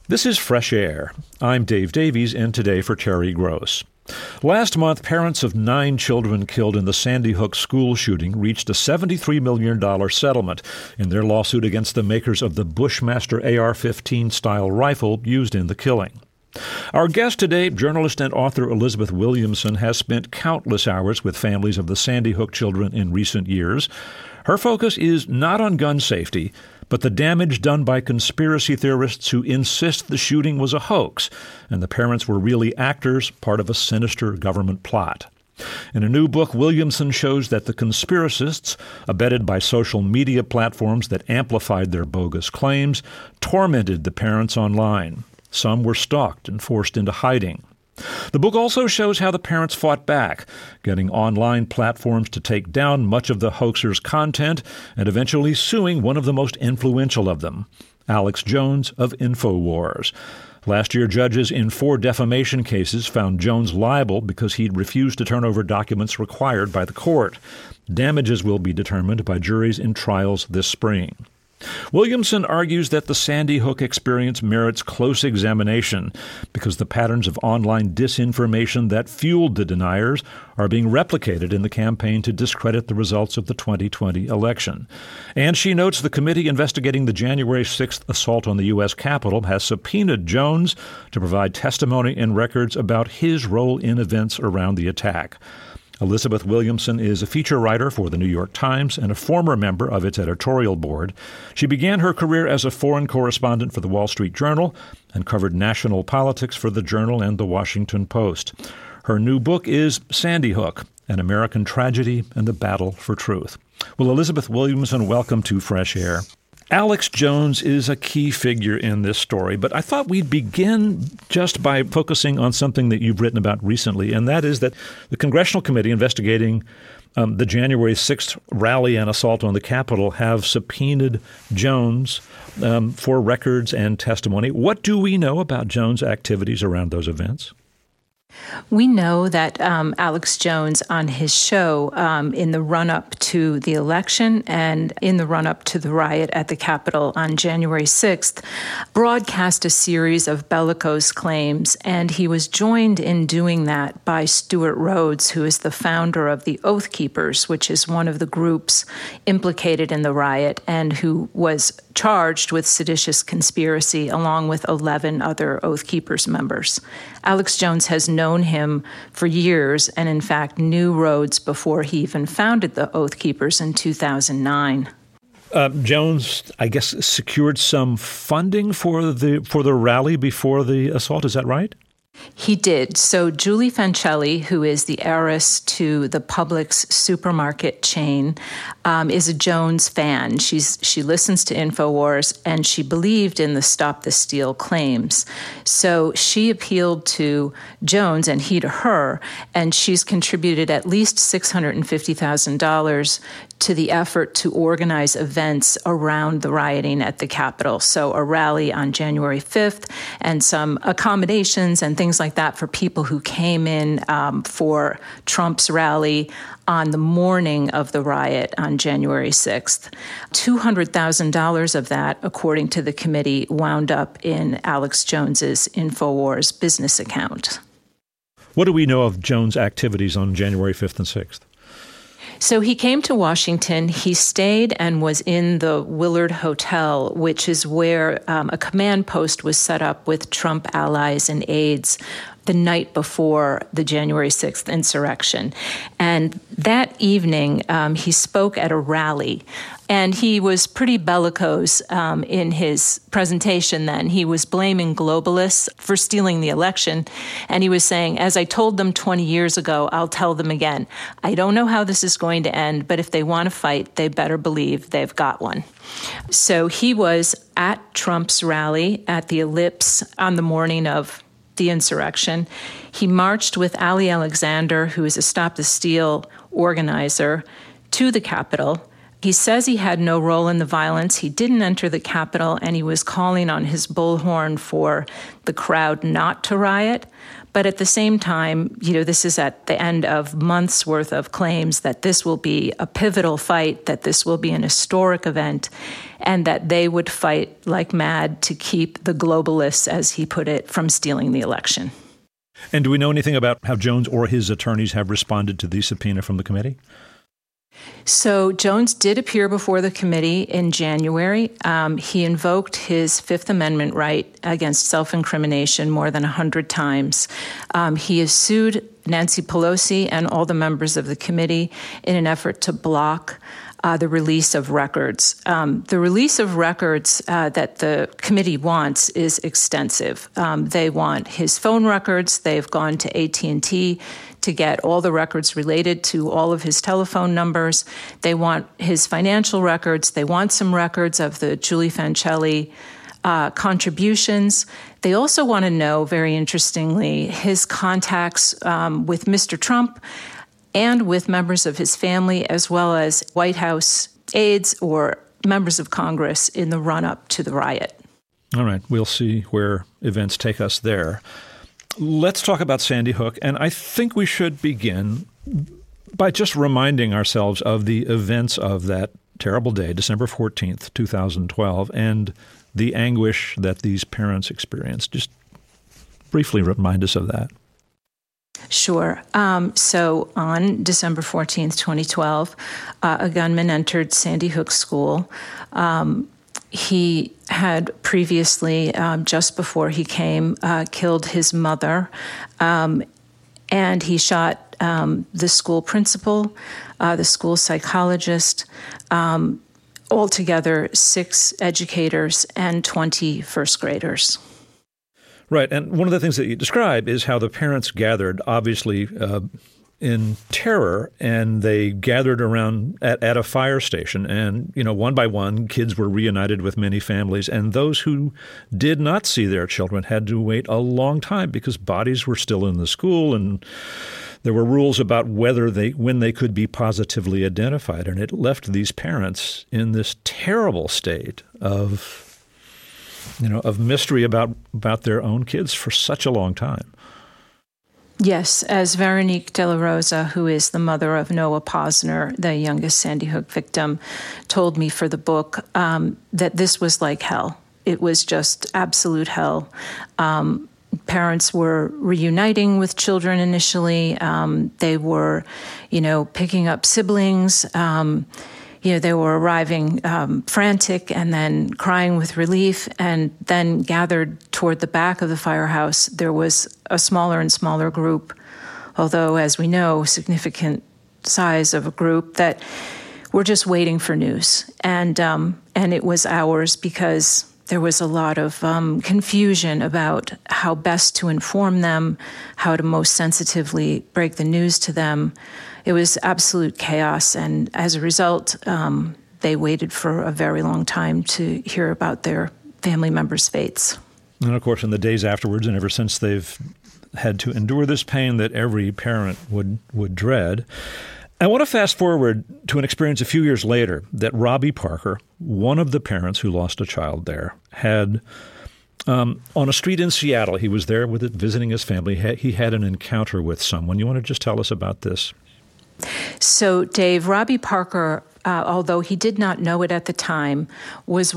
This is Fresh Air. I'm Dave Davies, in today for Terry Gross. Last month, parents of 9 children killed in the Sandy Hook school shooting reached a $73 million settlement in their lawsuit against the makers of the Bushmaster AR-15 style rifle used in the killing. Our guest today, journalist and author Elizabeth Williamson, has spent countless hours with families of the Sandy Hook children in recent years. Her focus is not on gun safety, but the damage done by conspiracy theorists who insist the shooting was a hoax and the parents were really actors, part of a sinister government plot. In a new book, Williamson shows that the conspiracists, abetted by social media platforms that amplified their bogus claims, tormented the parents online. Some were stalked and forced into hiding. The book also shows how the parents fought back, getting online platforms to take down much of the hoaxers' content and eventually suing one of the most influential of them, Alex Jones of InfoWars. Last year, judges in 4 defamation cases found Jones liable because he'd refused to turn over documents required by the court. Damages will be determined by juries in trials this spring. Williamson argues that the Sandy Hook experience merits close examination because the patterns of online disinformation that fueled the deniers are being replicated in the campaign to discredit the results of the 2020 election. And she notes the committee investigating the January 6th assault on the U.S. Capitol has subpoenaed Jones to provide testimony and records about his role in events around the attack. Elizabeth Williamson is a feature writer for The New York Times and a former member of its editorial board. She began her career as a foreign correspondent for The Wall Street Journal and covered national politics for The Journal and The Washington Post. Her new book is Sandy Hook, An American Tragedy and the Battle for Truth. Well, Elizabeth Williamson, welcome to Fresh Air. Alex Jones is a key figure in this story, but I thought we'd begin just by focusing on something that you've written about recently, and that is that the Congressional Committee investigating the January 6th rally and assault on the Capitol have subpoenaed Jones for records and testimony. What do we know about Jones' activities around those events? We know that Alex Jones, on his show in the run-up to the election and in the run-up to the riot at the Capitol on January 6th, broadcast a series of bellicose claims, and he was joined in doing that by Stewart Rhodes, who is the founder of the Oath Keepers, which is one of the groups implicated in the riot and who was charged with seditious conspiracy along with 11 other Oath Keepers members. Alex Jones has known him for years and, in fact, knew Rhodes before he even founded the Oath Keepers in 2009. Jones, I guess, secured some funding for the rally before the assault. Is that right? He did. So Julie Fancelli, who is the heiress to the Publix supermarket chain, is a Jones fan. She listens to InfoWars, and she believed in the Stop the Steal claims. So she appealed to Jones, and he to her, and she's contributed at least $650,000 to the effort to organize events around the rioting at the Capitol. So a rally on January 5th and some accommodations and things like that for people who came in for Trump's rally on the morning of the riot on January 6th. $200,000 of that, according to the committee, wound up in Alex Jones's InfoWars business account. What do we know of Jones' activities on January 5th and 6th? So he came to Washington. He stayed and was in the Willard Hotel, which is where a command post was set up with Trump allies and aides the night before the January 6th insurrection. And that evening, he spoke at a rally. And he was pretty bellicose in his presentation then. He was blaming globalists for stealing the election. And he was saying, as I told them 20 years ago, I'll tell them again. I don't know how this is going to end, but if they want to fight, they better believe they've got one. So he was at Trump's rally at the Ellipse on the morning of the insurrection. He marched with Ali Alexander, who is a Stop the Steal organizer, to the Capitol. He says he had no role in the violence. He didn't enter the Capitol, and he was calling on his bullhorn for the crowd not to riot. But at the same time, this is at the end of months' worth of claims that this will be a pivotal fight, that this will be an historic event, and that they would fight like mad to keep the globalists, as he put it, from stealing the election. And do we know anything about how Jones or his attorneys have responded to the subpoena from the committee? So Jones did appear before the committee in January. He invoked his Fifth Amendment right against self-incrimination more than 100 times. He has sued Nancy Pelosi and all the members of the committee in an effort to block the release of records. The release of records that the committee wants is extensive. They want his phone records. They've gone to AT&T to get all the records related to all of his telephone numbers. They want his financial records. They want some records of the Julie Fancelli contributions. They also want to know, very interestingly, his contacts with Mr. Trump and with members of his family, as well as White House aides or members of Congress in the run-up to the riot. All right, we'll see where events take us there. Let's talk about Sandy Hook, and I think we should begin by just reminding ourselves of the events of that terrible day, December 14th, 2012, and the anguish that these parents experienced. Just briefly remind us of that. Sure. So on December 14th, 2012, a gunman entered Sandy Hook School. He had previously, just before he came, killed his mother, and he shot the school principal, the school psychologist, altogether 6 educators and 20 first graders. Right. And one of the things that you describe is how the parents gathered, obviously in terror, and they gathered around at a fire station. And, one by one, kids were reunited with many families. And those who did not see their children had to wait a long time because bodies were still in the school. And there were rules about when they could be positively identified. And it left these parents in this terrible state of mystery about their own kids for such a long time. Yes, as Veronique De La Rosa, who is the mother of Noah Posner, the youngest Sandy Hook victim, told me for the book, that this was like hell. It was just absolute hell. Parents were reuniting with children initially. They were, picking up siblings. They were arriving frantic and then crying with relief, and then gathered toward the back of the firehouse. There was a smaller and smaller group, although, as we know, significant size of a group that were just waiting for news. And it was hours because there was a lot of confusion about how best to inform them, how to most sensitively break the news to them. It was absolute chaos, and as a result, they waited for a very long time to hear about their family members' fates. And of course, in the days afterwards, and ever since, they've had to endure this pain that every parent would dread. I want to fast forward to an experience a few years later that Robbie Parker, one of the parents who lost a child there, had on a street in Seattle. He was there visiting his family. He had an encounter with someone. You want to just tell us about this? So, Dave, Robbie Parker, although he did not know it at the time, was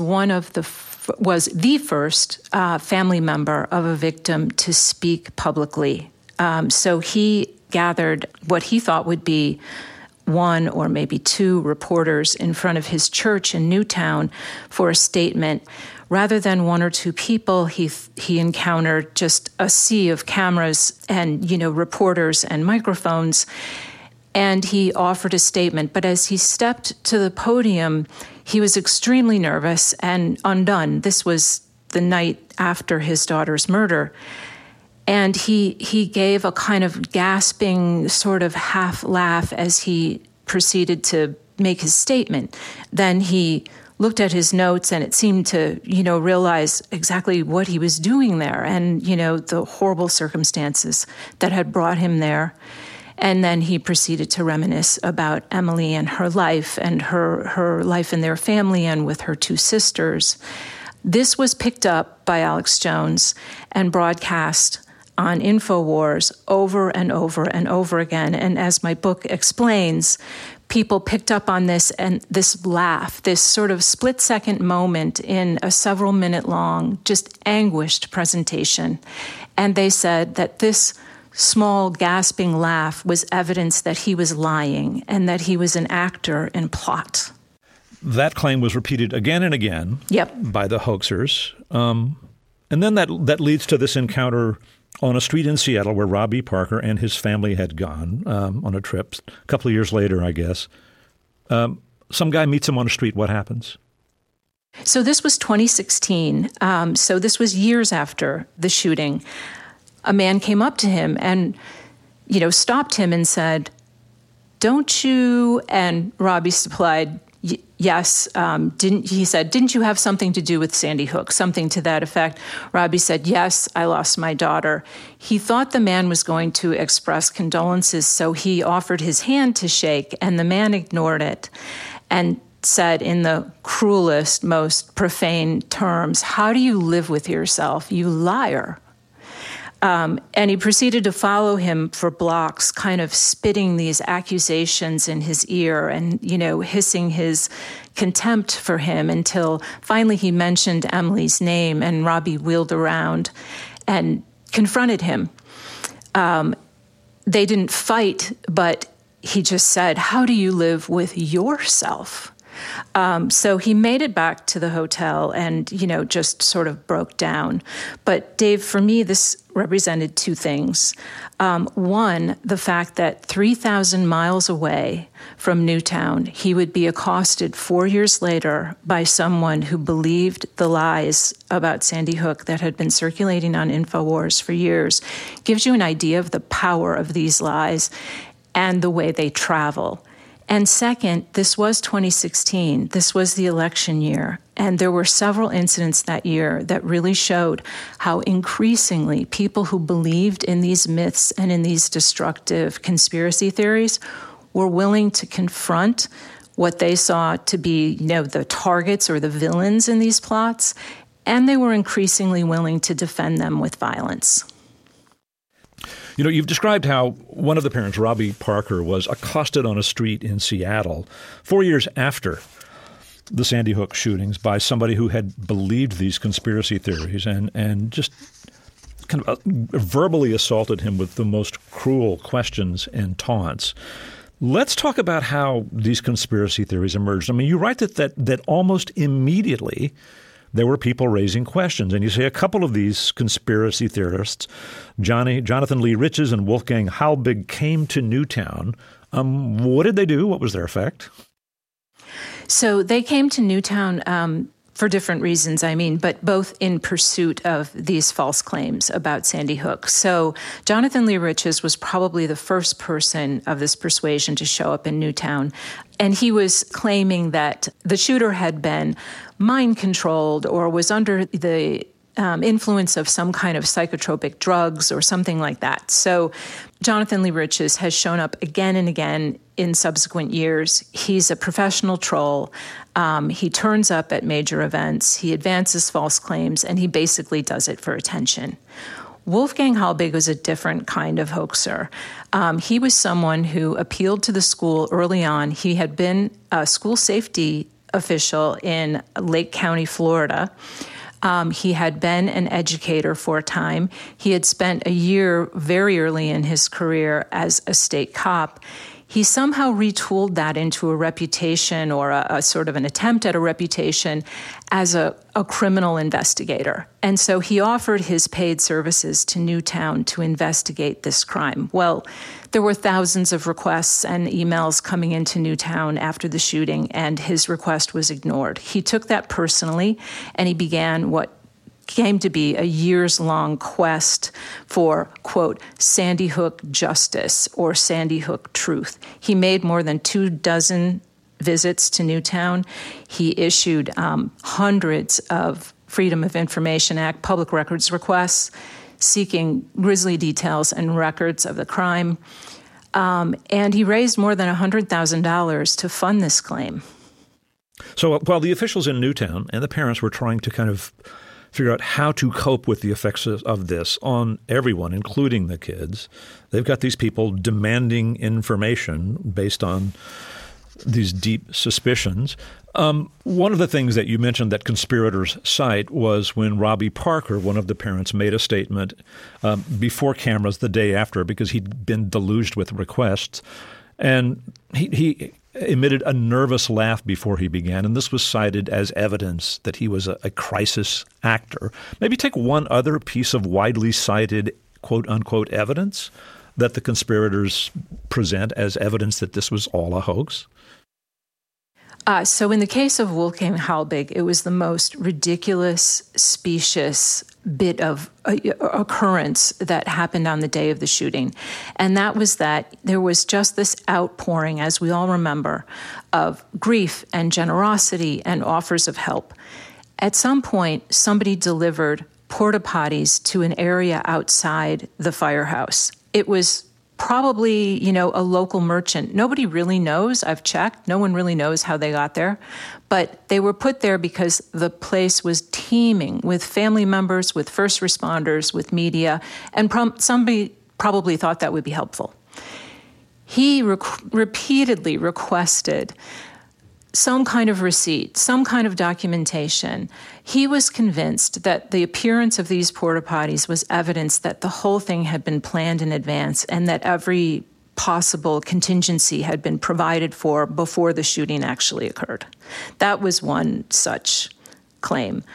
was the first family member of a victim to speak publicly. So he gathered what he thought would be 1 or maybe 2 reporters in front of his church in Newtown for a statement. Rather than 1 or 2 people, he encountered just a sea of cameras and, reporters and microphones. And he offered a statement. But as he stepped to the podium, he was extremely nervous and undone. This was the night after his daughter's murder. And he gave a kind of gasping sort of half laugh as he proceeded to make his statement. Then he looked at his notes, and it seemed to, realize exactly what he was doing there and, the horrible circumstances that had brought him there. And then he proceeded to reminisce about Emily and her life in their family and with her two sisters. This was picked up by Alex Jones and broadcast on InfoWars over and over and over again. And as my book explains, people picked up on this and this laugh, this sort of split-second moment in a several-minute-long, just anguished presentation. And they said that this small, gasping laugh was evidence that he was lying and that he was an actor in plot. That claim was repeated again and again by the hoaxers. And then that leads to this encounter on a street in Seattle where Robbie Parker and his family had gone on a trip. A couple of years later, I guess. Some guy meets him on the street. What happens? So this was 2016. So this was years after the shooting. A man came up to him and, stopped him and said, "Don't you?" And Robbie supplied, "Yes." Didn't you have something to do with Sandy Hook? Something to that effect. Robbie said, "Yes, I lost my daughter." He thought the man was going to express condolences, so he offered his hand to shake, and the man ignored it and said in the cruelest, most profane terms, "How do you live with yourself, you liar?" And he proceeded to follow him for blocks, kind of spitting these accusations in his ear and, hissing his contempt for him until finally he mentioned Emily's name and Robbie wheeled around and confronted him. They didn't fight, but he just said, "How do you live with yourself?" So he made it back to the hotel and, just sort of broke down. But Dave, for me, this represented two things. One, the fact that 3,000 miles away from Newtown, he would be accosted 4 years later by someone who believed the lies about Sandy Hook that had been circulating on InfoWars for years. Gives you an idea of the power of these lies and the way they travel. And second, this was 2016. This was the election year. And there were several incidents that year that really showed how increasingly people who believed in these myths and in these destructive conspiracy theories were willing to confront what they saw to be, the targets or the villains in these plots. And they were increasingly willing to defend them with violence. You've described how one of the parents, Robbie Parker, was accosted on a street in Seattle 4 years after the Sandy Hook shootings by somebody who had believed these conspiracy theories and just kind of verbally assaulted him with the most cruel questions and taunts. Let's talk about how these conspiracy theories emerged. I mean, you write that almost immediately there were people raising questions. And you say a couple of these conspiracy theorists, Jonathan Lee Riches and Wolfgang Halbig, came to Newtown. What did they do? What was their effect? So they came to Newtown for different reasons, but both in pursuit of these false claims about Sandy Hook. So Jonathan Lee Riches was probably the first person of this persuasion to show up in Newtown. And he was claiming that the shooter had been mind-controlled or was under the influence of some kind of psychotropic drugs or something like that. So Jonathan Lee Riches has shown up again and again in subsequent years. He's a professional troll. He turns up at major events. He advances false claims, and he basically does it for attention. Wolfgang Halbig was a different kind of hoaxer. He was someone who appealed to the school early on. He had been a school safety official in Lake County, Florida. He had been an educator for a time. He had spent a year very early in his career as a state cop. He somehow retooled that into a reputation or a sort of an attempt at a reputation as a criminal investigator. And so he offered his paid services to Newtown to investigate this crime. Well, there were thousands of requests and emails coming into Newtown after the shooting, and his request was ignored. He took that personally, and he began what came to be a years-long quest for, quote, Sandy Hook justice or Sandy Hook truth. He made more than 24 visits to Newtown. He issued hundreds of Freedom of Information Act public records requests seeking grisly details and records of the crime. And he raised more than $100,000 to fund this claim. So while the officials in Newtown and the parents were trying to kind of figure out how to cope with the effects of this on everyone, including the kids, they've got these people demanding information based on these deep suspicions. One of the things that you mentioned that conspirators cite was when Robbie Parker, one of the parents, made a statement before cameras the day after because he'd been deluged with requests. And he emitted a nervous laugh before he began, and this was cited as evidence that he was a crisis actor. Maybe take one other piece of widely cited quote-unquote evidence that the conspirators present as evidence that this was all a hoax. So in the case of Wolfgang Halbig, it was the most ridiculous, specious bit of occurrence that happened on the day of the shooting. And that was that there was just this outpouring, as we all remember, of grief and generosity and offers of help. At some point, somebody delivered porta potties to an area outside the firehouse. It was probably, a local merchant. Nobody really knows. I've checked. No one really knows how they got there. But they were put there because the place was teeming with family members, with first responders, with media, and somebody probably thought that would be helpful. He repeatedly requested some kind of receipt, some kind of documentation. He was convinced that the appearance of these porta potties was evidence that the whole thing had been planned in advance and that every possible contingency had been provided for before the shooting actually occurred. That was one such claim.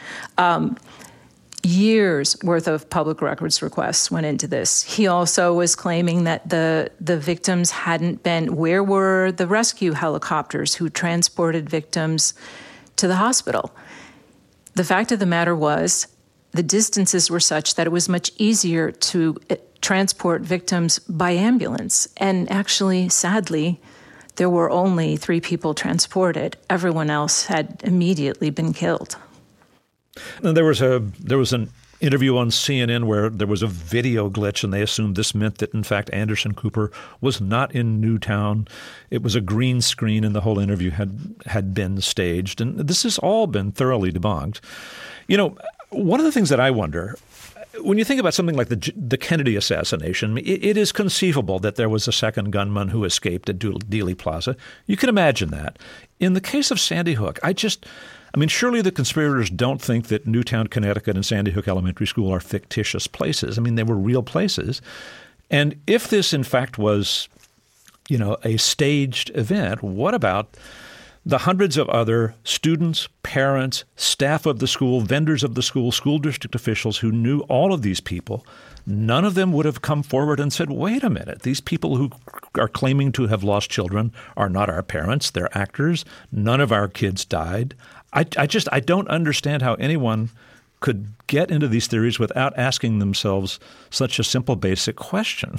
Years worth of public records requests went into this. He also was claiming that the victims hadn't been, where were the rescue helicopters who transported victims to the hospital? The fact of the matter was the distances were such that it was much easier to transport victims by ambulance. And actually, sadly, there were only 3 people transported. Everyone else had immediately been killed. And there was an interview on CNN where there was a video glitch, and they assumed this meant that, in fact, Anderson Cooper was not in Newtown. It was a green screen, and the whole interview had been staged. And this has all been thoroughly debunked. One of the things that I wonder, when you think about something like the Kennedy assassination, it is conceivable that there was a second gunman who escaped at Dealey Plaza. You can imagine that. In the case of Sandy Hook, surely the conspirators don't think that Newtown, Connecticut and Sandy Hook Elementary School are fictitious places. They were real places. And if this, in fact, was, a staged event, what about the hundreds of other students, parents, staff of the school, vendors of the school, school district officials who knew all of these people? None of them would have come forward and said, wait a minute, these people who are claiming to have lost children are not our parents, they're actors. None of our kids died. I don't understand how anyone could get into these theories without asking themselves such a simple, basic question.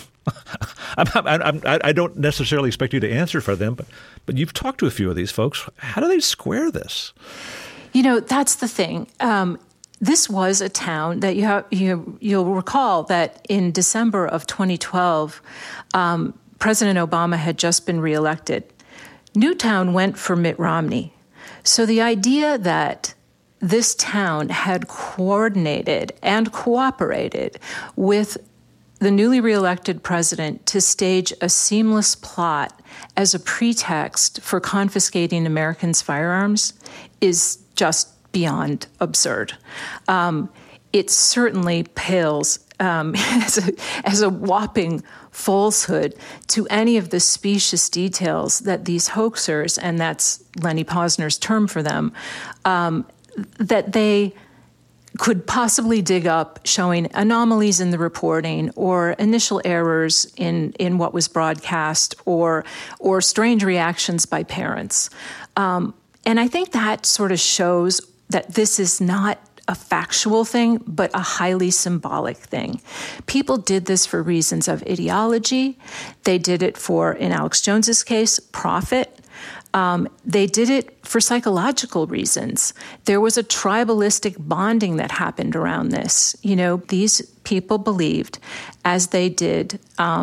I don't necessarily expect you to answer for them, but you've talked to a few of these folks. How do they square this? That's the thing. This was a town that you'll recall that in December of 2012, President Obama had just been reelected. Newtown went for Mitt Romney. So the idea that this town had coordinated and cooperated with the newly reelected president to stage a seamless plot as a pretext for confiscating Americans' firearms is just beyond absurd. It certainly pales as a whopping falsehood to any of the specious details that these hoaxers, and that's Lenny Posner's term for them, that they could possibly dig up, showing anomalies in the reporting or initial errors in what was broadcast or strange reactions by parents. And I think that sort of shows that this is not a factual thing, but a highly symbolic thing. People did this for reasons of ideology. They did it for, in Alex Jones's case, profit. They did it for psychological reasons. There was a tribalistic bonding that happened around this. These people believed, as they did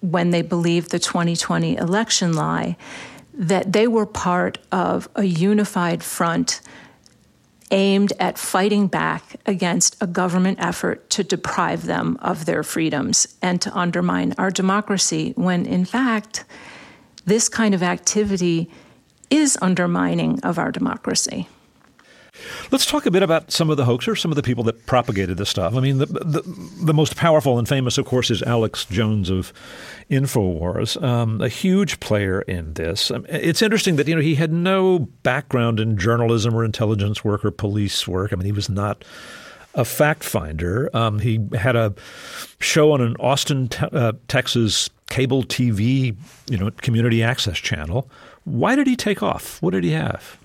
when they believed the 2020 election lie, that they were part of a unified front aimed at fighting back against a government effort to deprive them of their freedoms and to undermine our democracy, when in fact, this kind of activity is undermining of our democracy. Let's talk a bit about some of the hoaxers, some of the people that propagated this stuff. I mean, the most powerful and famous, of course, is Alex Jones of InfoWars, a huge player in this. It's interesting that, he had no background in journalism or intelligence work or police work. I mean, he was not a fact finder. He had a show on an Austin, Texas cable TV, community access channel. Why did he take off? What did he have?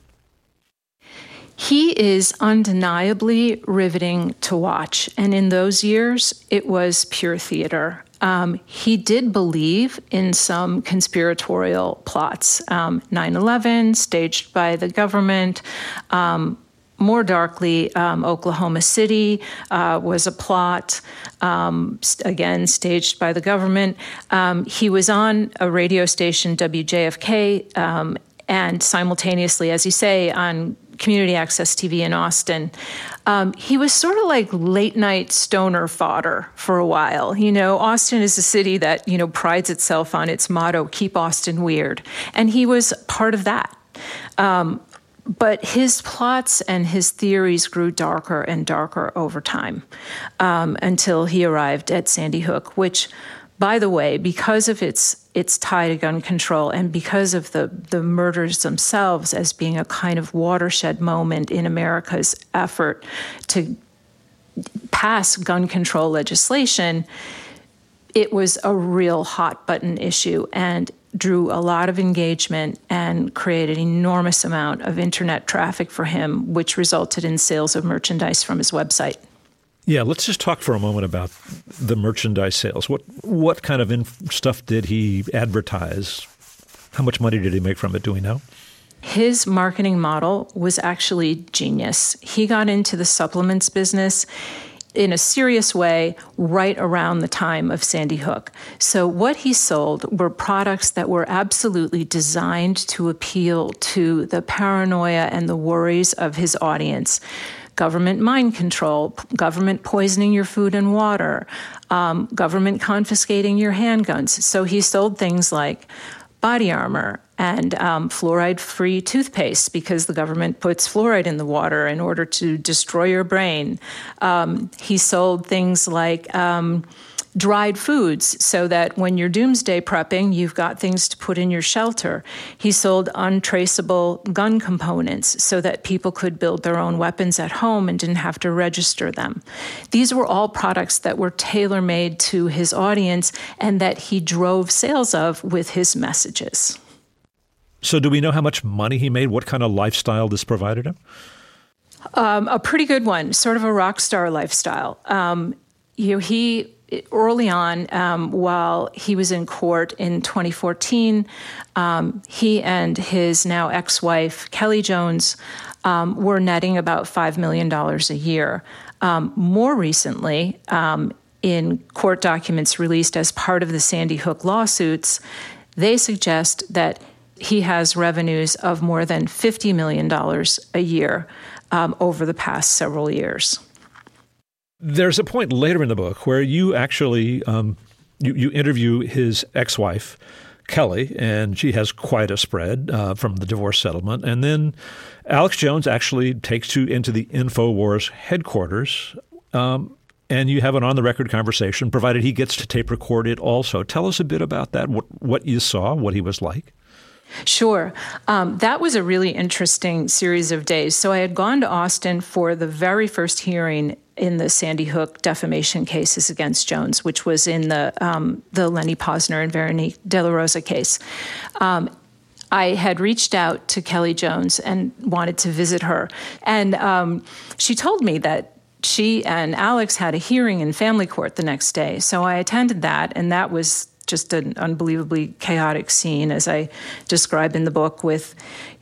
He is undeniably riveting to watch. And in those years, it was pure theater. He did believe in some conspiratorial plots. 9/11, staged by the government. More darkly, Oklahoma City was a plot, again, staged by the government. He was on a radio station, WJFK, and simultaneously, as you say, on community access TV in Austin. He was sort of like late night stoner fodder for a while. Austin is a city that, prides itself on its motto, keep Austin weird. And he was part of that. But his plots and his theories grew darker and darker over time until he arrived at Sandy Hook, which, by the way, because of its tie to gun control and because of the murders themselves as being a kind of watershed moment in America's effort to pass gun control legislation, it was a real hot button issue and drew a lot of engagement and created an enormous amount of internet traffic for him, which resulted in sales of merchandise from his website. Yeah, let's just talk for a moment about the merchandise sales. What kind of stuff did he advertise? How much money did he make from it? Do we know? His marketing model was actually genius. He got into the supplements business in a serious way right around the time of Sandy Hook. So what he sold were products that were absolutely designed to appeal to the paranoia and the worries of his audience. Government mind control, government poisoning your food and water, government confiscating your handguns. So he sold things like body armor and fluoride-free toothpaste because the government puts fluoride in the water in order to destroy your brain. He sold things like dried foods so that when you're doomsday prepping, you've got things to put in your shelter. He sold untraceable gun components so that people could build their own weapons at home and didn't have to register them. These were all products that were tailor-made to his audience and that he drove sales of with his messages. So do we know how much money he made? What kind of lifestyle this provided him? A pretty good one, sort of a rock star lifestyle. He early on, while he was in court in 2014, he and his now ex-wife, Kelly Jones, were netting about $5 million a year. More recently, in court documents released as part of the Sandy Hook lawsuits, they suggest that he has revenues of more than $50 million a year over the past several years. There's a point later in the book where you actually you interview his ex-wife, Kelly, and she has quite a spread from the divorce settlement. And then Alex Jones actually takes you into the InfoWars headquarters, and you have an on-the-record conversation, provided he gets to tape record it also. Tell us a bit about that, what you saw, what he was like. Sure. That was a really interesting series of days. So I had gone to Austin for the very first hearing in the Sandy Hook defamation cases against Jones, which was in the Lenny Posner and Veronique De La Rosa case. I had reached out to Kelly Jones and wanted to visit her. And she told me that she and Alex had a hearing in family court the next day. So I attended that, and that was just an unbelievably chaotic scene, as I describe in the book, with,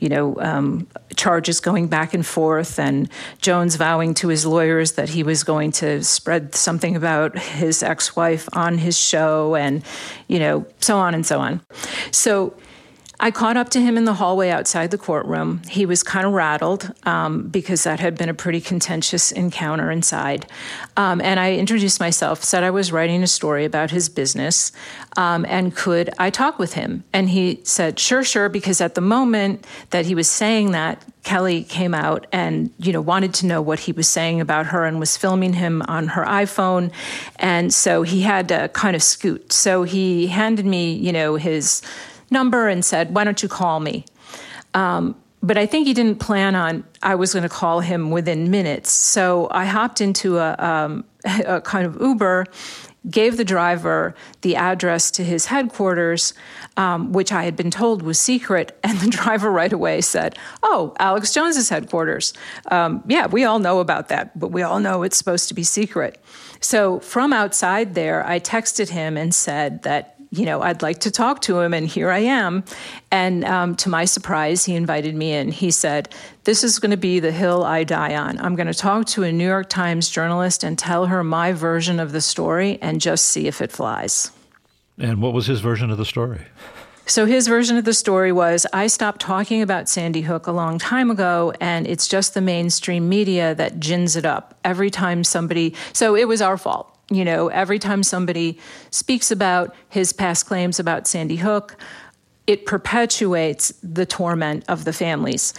charges going back and forth, and Jones vowing to his lawyers that he was going to spread something about his ex-wife on his show, and, so on and so on. So I caught up to him in the hallway outside the courtroom. He was kind of rattled because that had been a pretty contentious encounter inside. And I introduced myself, said I was writing a story about his business, and could I talk with him? And he said, sure, because at the moment that he was saying that, Kelly came out and, wanted to know what he was saying about her and was filming him on her iPhone. And so he had to kind of scoot. So he handed me, his number and said, why don't you call me? But I think he didn't plan on I was going to call him within minutes. So I hopped into a kind of Uber, gave the driver the address to his headquarters, which I had been told was secret. And the driver right away said, oh, Alex Jones's headquarters. Yeah, we all know about that, but we all know it's supposed to be secret. So from outside there, I texted him and said that, I'd like to talk to him, and here I am. And to my surprise, he invited me in. He said, this is going to be the hill I die on. I'm going to talk to a New York Times journalist and tell her my version of the story and just see if it flies. And what was his version of the story? So his version of the story was, I stopped talking about Sandy Hook a long time ago, and it's just the mainstream media that gins it up every time somebody, so it was our fault. Every time somebody speaks about his past claims about Sandy Hook, it perpetuates the torment of the families.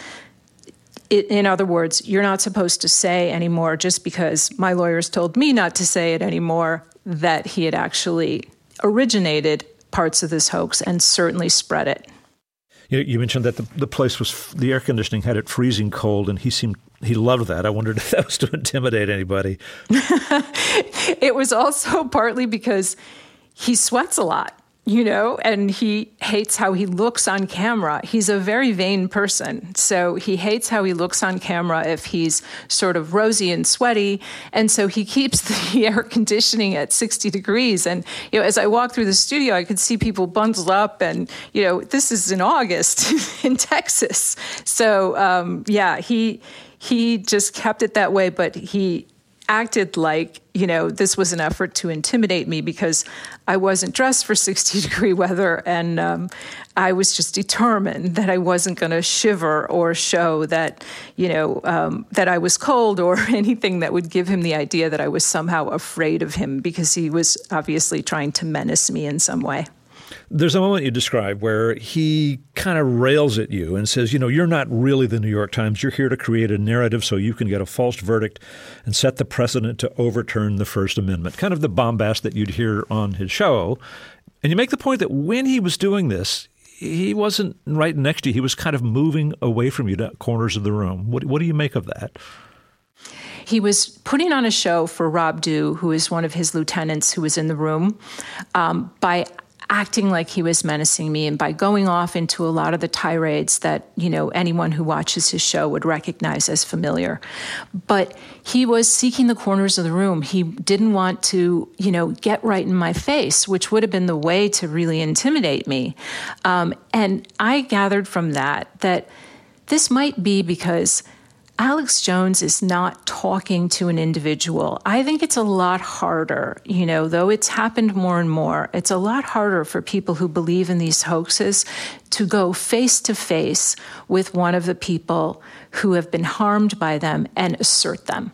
In other words, you're not supposed to say anymore, just because my lawyers told me not to say it anymore, that he had actually originated parts of this hoax and certainly spread it. You mentioned that the place was, the air conditioning had it freezing cold, and he loved that. I wondered if that was to intimidate anybody. It was also partly because he sweats a lot, and he hates how he looks on camera. He's a very vain person, so he hates how he looks on camera if he's sort of rosy and sweaty, and so he keeps the air conditioning at 60 degrees. And, as I walked through the studio, I could see people bundled up, and, this is in August in Texas. So, he just kept it that way, but he acted like, this was an effort to intimidate me because I wasn't dressed for 60-degree weather, and I was just determined that I wasn't going to shiver or show that, that I was cold or anything that would give him the idea that I was somehow afraid of him, because he was obviously trying to menace me in some way. There's a moment you describe where he kind of rails at you and says, you're not really the New York Times. You're here to create a narrative so you can get a false verdict and set the precedent to overturn the First Amendment, kind of the bombast that you'd hear on his show. And you make the point that when he was doing this, he wasn't right next to you. He was kind of moving away from you to corners of the room. What do you make of that? He was putting on a show for Rob Dew, who is one of his lieutenants who was in the room, by acting like he was menacing me and by going off into a lot of the tirades that, anyone who watches his show would recognize as familiar. But he was seeking the corners of the room. He didn't want to, get right in my face, which would have been the way to really intimidate me. And I gathered from that this might be because Alex Jones is not talking to an individual. I think it's a lot harder, though it's happened more and more, it's a lot harder for people who believe in these hoaxes to go face to face with one of the people who have been harmed by them and assert them.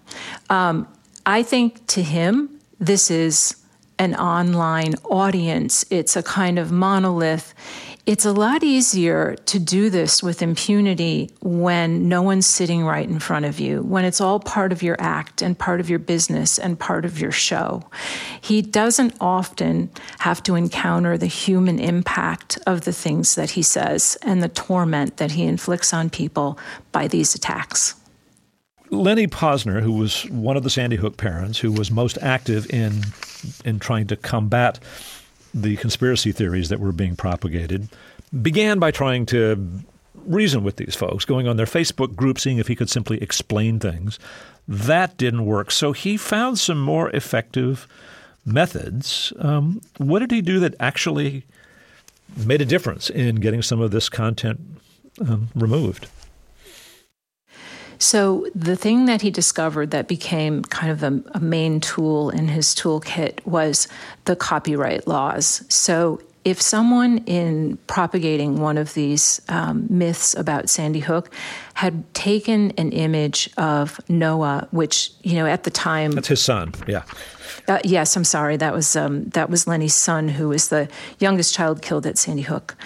I think to him, this is an online audience. It's a kind of monolith. It's a lot easier to do this with impunity when no one's sitting right in front of you, when it's all part of your act and part of your business and part of your show. He doesn't often have to encounter the human impact of the things that he says and the torment that he inflicts on people by these attacks. Lenny Posner, who was one of the Sandy Hook parents, who was most active in trying to combat the conspiracy theories that were being propagated, began by trying to reason with these folks, going on their Facebook group, seeing if he could simply explain things. That didn't work. So he found some more effective methods. What did he do that actually made a difference in getting some of this content removed? So the thing that he discovered that became kind of a main tool in his toolkit was the copyright laws. So if someone in propagating one of these myths about Sandy Hook had taken an image of Noah, which, at the time... That's his son, yeah. Yes, I'm sorry. That was Lenny's son, who was the youngest child killed at Sandy Hook.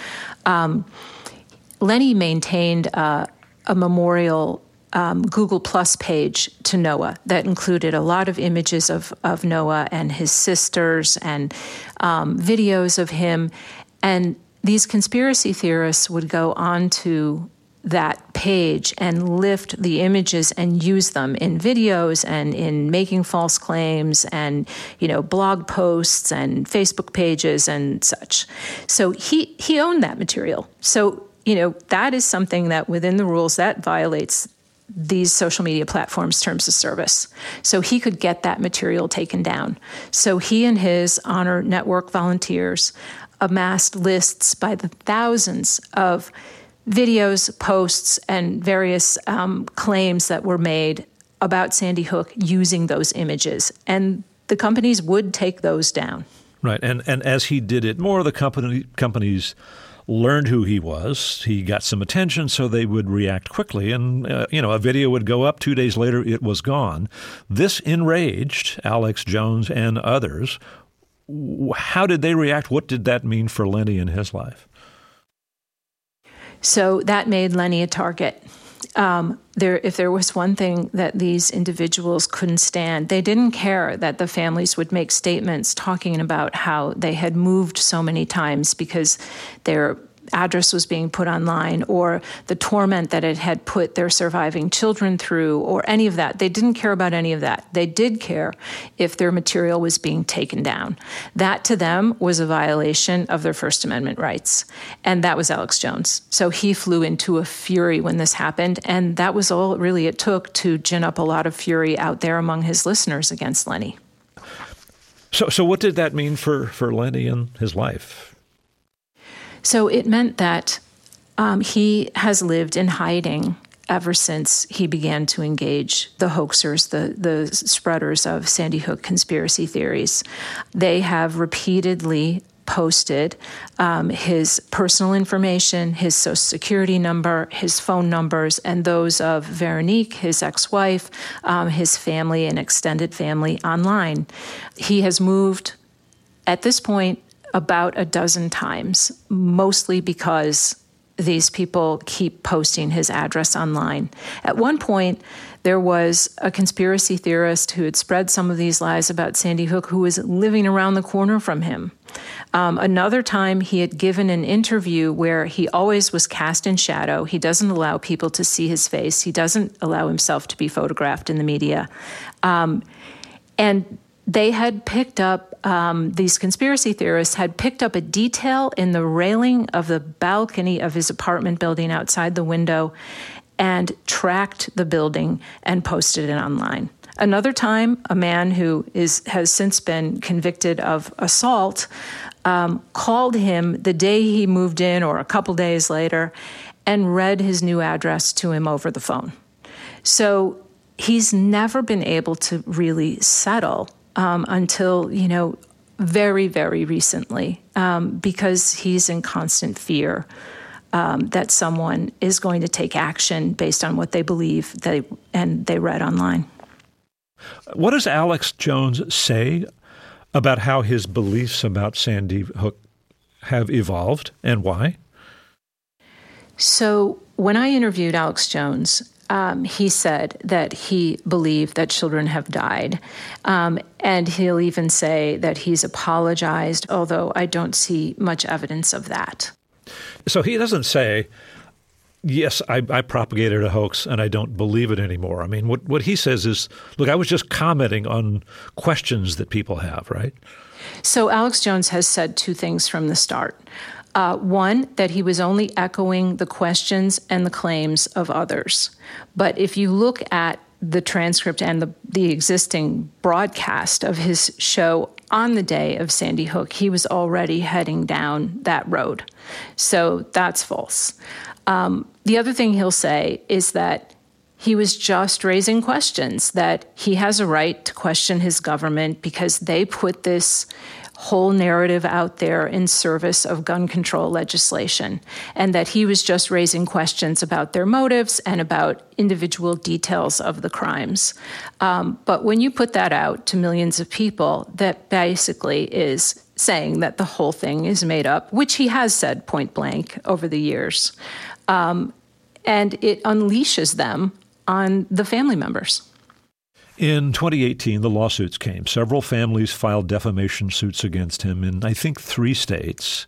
Lenny maintained a memorial Google Plus page to Noah that included a lot of images of Noah and his sisters and videos of him. And these conspiracy theorists would go onto that page and lift the images and use them in videos and in making false claims and, blog posts and Facebook pages and such. So he owned that material. So, that is something that within the rules that violates these social media platforms' terms of service. So he could get that material taken down. So he and his Honor Network volunteers amassed lists by the thousands of videos, posts, and various claims that were made about Sandy Hook using those images. And the companies would take those down. Right. And as he did it more, the companies learned who he was. He got some attention, so they would react quickly. And, a video would go up. 2 days later, it was gone. This enraged Alex Jones and others. How did they react? What did that mean for Lenny in his life? So that made Lenny a target. If there was one thing that these individuals couldn't stand, they didn't care that the families would make statements talking about how they had moved so many times because their address was being put online, or the torment that it had put their surviving children through, or any of that. They didn't care about any of that. They did care if their material was being taken down. That to them was a violation of their First Amendment rights. And that was Alex Jones. So he flew into a fury when this happened, and that was all really it took to gin up a lot of fury out there among his listeners against Lenny. So what did that mean for Lenny and his life? So it meant that he has lived in hiding ever since he began to engage the hoaxers, the spreaders of Sandy Hook conspiracy theories. They have repeatedly posted his personal information, his Social Security number, his phone numbers, and those of Veronique, his ex-wife, his family and extended family online. He has moved, at this point, about a dozen times, mostly because these people keep posting his address online. At one point, there was a conspiracy theorist who had spread some of these lies about Sandy Hook who was living around the corner from him. Another time, he had given an interview where he always was cast in shadow. He doesn't allow people to see his face. He doesn't allow himself to be photographed in the media. And they had picked up, these conspiracy theorists had picked up a detail in the railing of the balcony of his apartment building outside the window and tracked the building and posted it online. Another time, a man who has since been convicted of assault called him the day he moved in or a couple days later and read his new address to him over the phone. So he's never been able to really settle until, very, very recently, because he's in constant fear that someone is going to take action based on what they believe they read online. What does Alex Jones say about how his beliefs about Sandy Hook have evolved and why? So when I interviewed Alex Jones, he said that he believed that children have died. And he'll even say that he's apologized, although I don't see much evidence of that. So he doesn't say, yes, I propagated a hoax and I don't believe it anymore. I mean, what he says is, look, I was just commenting on questions that people have, right? So Alex Jones has said two things from the start. One, that he was only echoing the questions and the claims of others. But if you look at the transcript and the existing broadcast of his show on the day of Sandy Hook, he was already heading down that road. So that's false. The other thing he'll say is that he was just raising questions, that he has a right to question his government because they put this whole narrative out there in service of gun control legislation, and that he was just raising questions about their motives and about individual details of the crimes. But when you put that out to millions of people, that basically is saying that the whole thing is made up, which he has said point blank over the years. And it unleashes them on the family members. In 2018, the lawsuits came. Several families filed defamation suits against him in, I think, 3 states.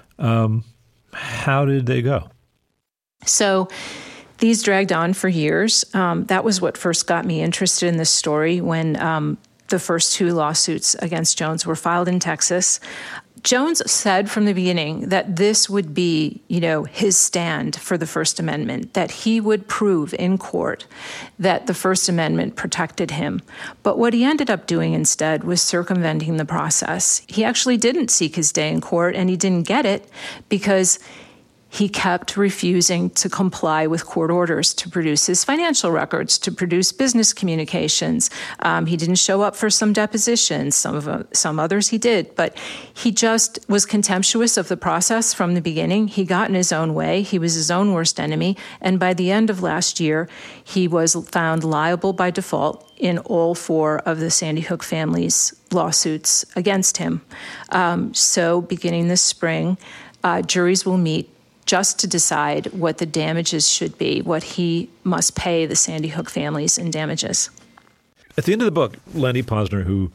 How did they go? So these dragged on for years. That was what first got me interested in this story when the first 2 lawsuits against Jones were filed in Texas. Jones said from the beginning that this would be, his stand for the First Amendment, that he would prove in court that the First Amendment protected him. But what he ended up doing instead was circumventing the process. He actually didn't seek his day in court, and he didn't get it because he kept refusing to comply with court orders to produce his financial records, to produce business communications. He didn't show up for some depositions. Some others he did. But he just was contemptuous of the process from the beginning. He got in his own way. He was his own worst enemy. And by the end of last year, he was found liable by default in all 4 of the Sandy Hook family's lawsuits against him. So beginning this spring, juries will meet just to decide what the damages should be, what he must pay the Sandy Hook families in damages. At the end of the book, Lenny Pozner, who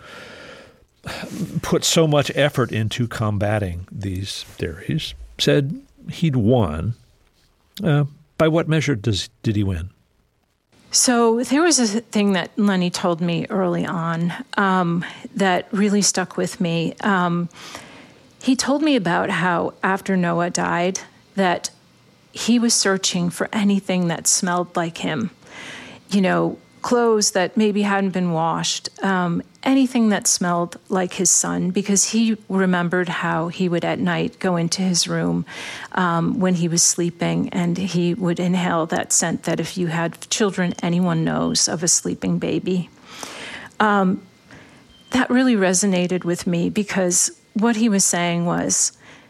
put so much effort into combating these theories, said he'd won. By what measure did he win? So there was a thing that Lenny told me early on that really stuck with me. He told me about how after Noah died, that he was searching for anything that smelled like him, clothes that maybe hadn't been washed, anything that smelled like his son, because he remembered how he would at night go into his room when he was sleeping, and he would inhale that scent that if you had children, anyone knows of a sleeping baby. That really resonated with me because what he was saying was,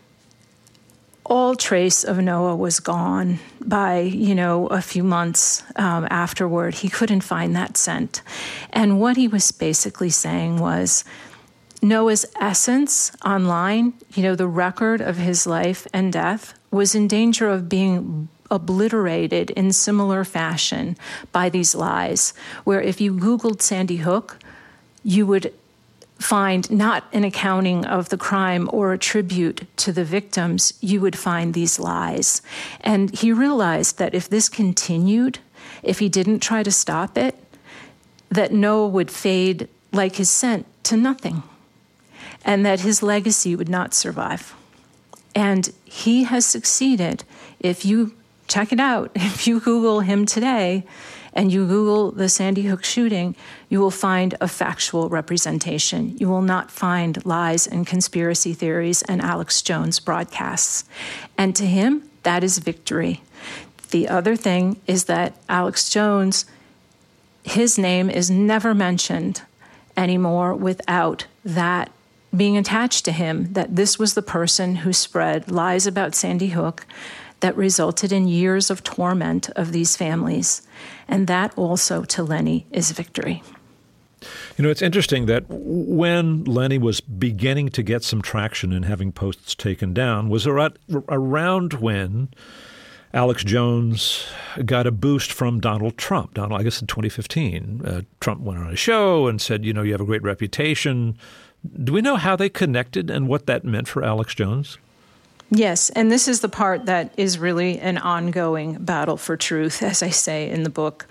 all trace of Noah was gone by, a few months afterward. He couldn't find that scent. And what he was basically saying was Noah's essence online, the record of his life and death, was in danger of being obliterated in similar fashion by these lies, where if you Googled Sandy Hook, you would find not an accounting of the crime or a tribute to the victims, you would find these lies. And he realized that if this continued, if he didn't try to stop it, that Noah would fade like his scent to nothing, and that his legacy would not survive. And he has succeeded. If you check it out, if you Google him today, and you Google the Sandy Hook shooting, you will find a factual representation. You will not find lies and conspiracy theories and Alex Jones broadcasts. And to him, that is victory. The other thing is that Alex Jones, his name is never mentioned anymore without that being attached to him, that this was the person who spread lies about Sandy Hook that resulted in years of torment of these families. And that also, to Lenny, is victory. It's interesting that when Lenny was beginning to get some traction in having posts taken down was around when Alex Jones got a boost from Donald Trump. I guess in 2015, Trump went on a show and said, you have a great reputation. Do we know how they connected and what that meant for Alex Jones? Yes, and this is the part that is really an ongoing battle for truth, as I say in the book.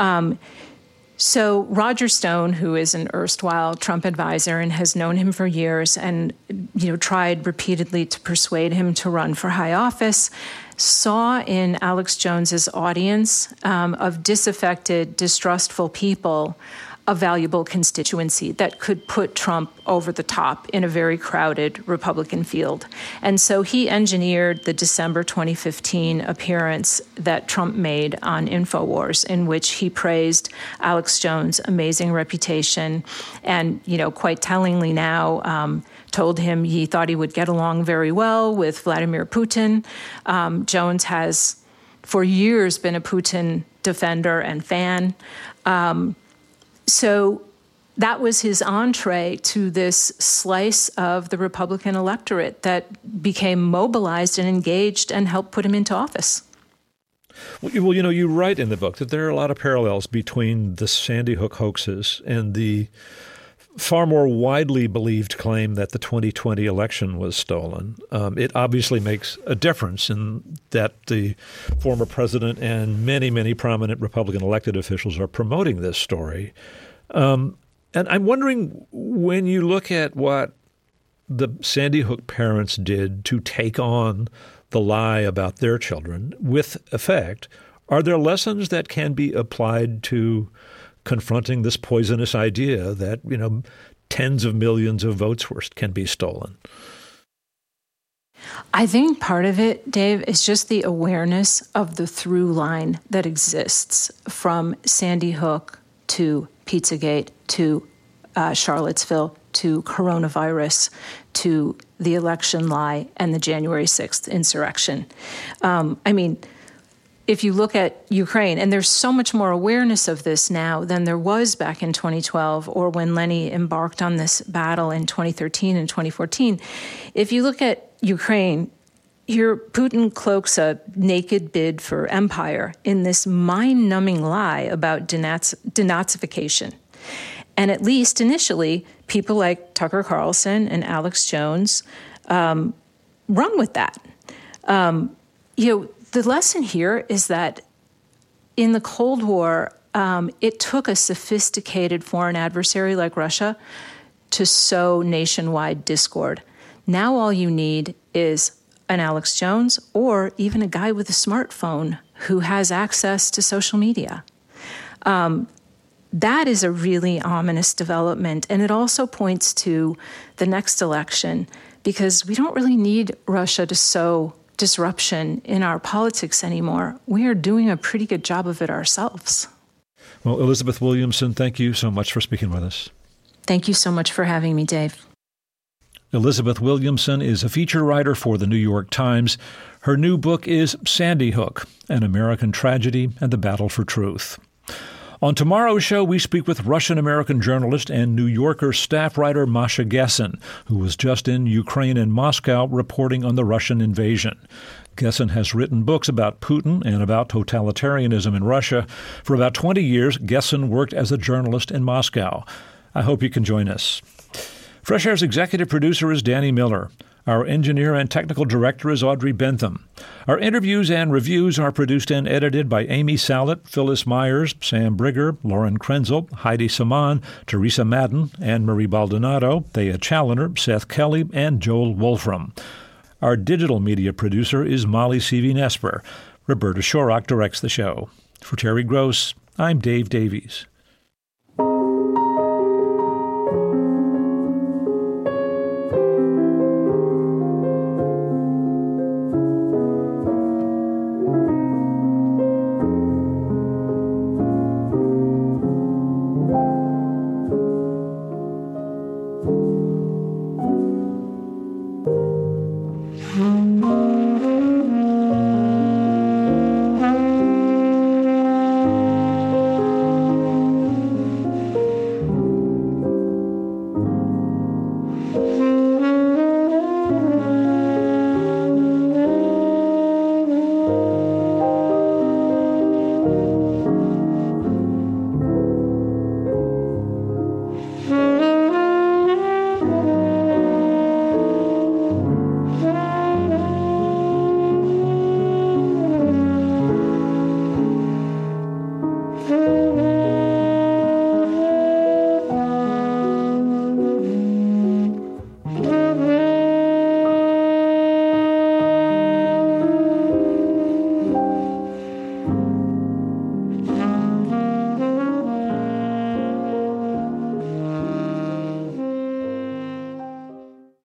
So Roger Stone, who is an erstwhile Trump advisor and has known him for years and tried repeatedly to persuade him to run for high office, saw in Alex Jones's audience of disaffected, distrustful people a valuable constituency that could put Trump over the top in a very crowded Republican field. And so he engineered the December 2015 appearance that Trump made on InfoWars, in which he praised Alex Jones' amazing reputation and, quite tellingly now, told him he thought he would get along very well with Vladimir Putin. Jones has, for years, been a Putin defender and fan. So that was his entree to this slice of the Republican electorate that became mobilized and engaged and helped put him into office. Well, you write in the book that there are a lot of parallels between the Sandy Hook hoaxes and the far more widely believed claim that the 2020 election was stolen. It obviously makes a difference in that the former president and many, many prominent Republican elected officials are promoting this story. And I'm wondering, when you look at what the Sandy Hook parents did to take on the lie about their children with effect, are there lessons that can be applied to confronting this poisonous idea that, tens of millions of votes can be stolen? I think part of it, Dave, is just the awareness of the through line that exists from Sandy Hook to Pizzagate to Charlottesville to coronavirus to the election lie and the January 6th insurrection. If you look at Ukraine, and there's so much more awareness of this now than there was back in 2012 or when Lenny embarked on this battle in 2013 and 2014. If you look at Ukraine, here Putin cloaks a naked bid for empire in this mind-numbing lie about denazification. And at least initially, people like Tucker Carlson and Alex Jones run with that. The lesson here is that in the Cold War, it took a sophisticated foreign adversary like Russia to sow nationwide discord. Now all you need is an Alex Jones or even a guy with a smartphone who has access to social media. That is a really ominous development, and it also points to the next election, because we don't really need Russia to sow disruption in our politics anymore. We are doing a pretty good job of it ourselves. Well, Elizabeth Williamson, thank you so much for speaking with us. Thank you so much for having me, Dave. Elizabeth Williamson is a feature writer for The New York Times. Her new book is Sandy Hook, An American Tragedy and the Battle for Truth. On tomorrow's show, we speak with Russian-American journalist and New Yorker staff writer Masha Gessen, who was just in Ukraine and Moscow reporting on the Russian invasion. Gessen has written books about Putin and about totalitarianism in Russia. For about 20 years, Gessen worked as a journalist in Moscow. I hope you can join us. Fresh Air's executive producer is Danny Miller. Our engineer and technical director is Audrey Bentham. Our interviews and reviews are produced and edited by Amy Sallett, Phyllis Myers, Sam Brigger, Lauren Krenzel, Heidi Saman, Teresa Madden, Anne-Marie Baldonado, Thea Challoner, Seth Kelly, and Joel Wolfram. Our digital media producer is Molly Seavey-Nesper. Roberta Shorrock directs the show. For Terry Gross, I'm Dave Davies.